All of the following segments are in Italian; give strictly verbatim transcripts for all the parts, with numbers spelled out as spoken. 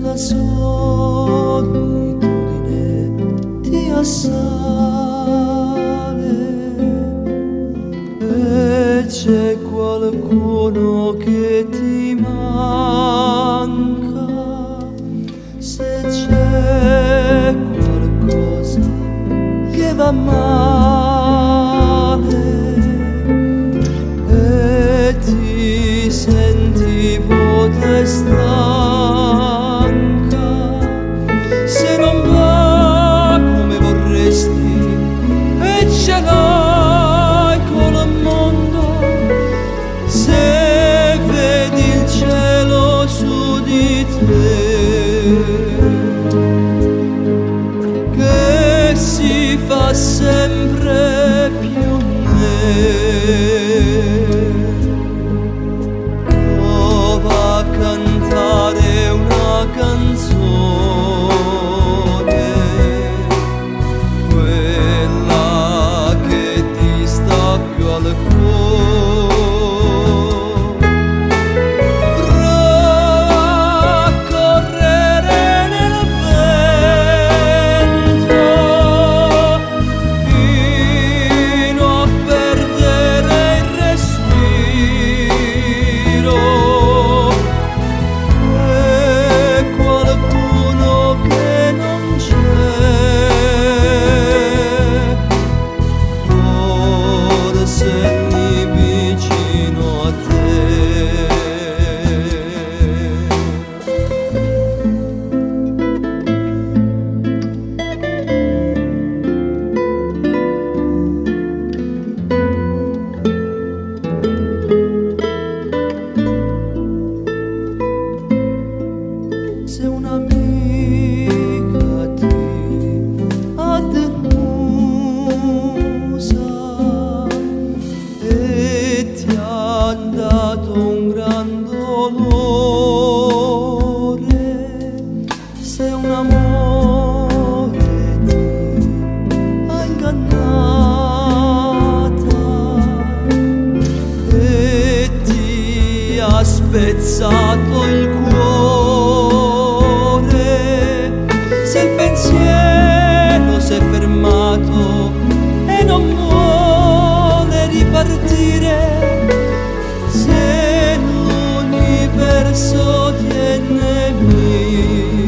la solitudine ti assale e c'è qualcuno che ti manca, se c'è qualcosa che va male e ti senti vuota e stanca, se non va come vorresti e ce l'hai col mondo, se vedi il cielo su di te che si fa sempre più nero, prova a cantare una canzone, quella che ti sta più al cuore. Prova a correre nel vento fino a perdere il respiro, e qualcuno che non c'è, forse lì vicino a te. Se un'amica ti ha delusa e ti ha dato un gran dolore, se un amore ti ha ingannata e ti ha spezzato il cuore, se il pensiero si è fermato e non vuole ripartire, se l'universo tiene lì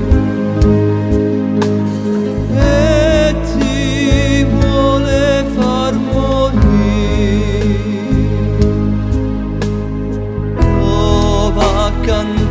e ti vuole far morire, prova a cantare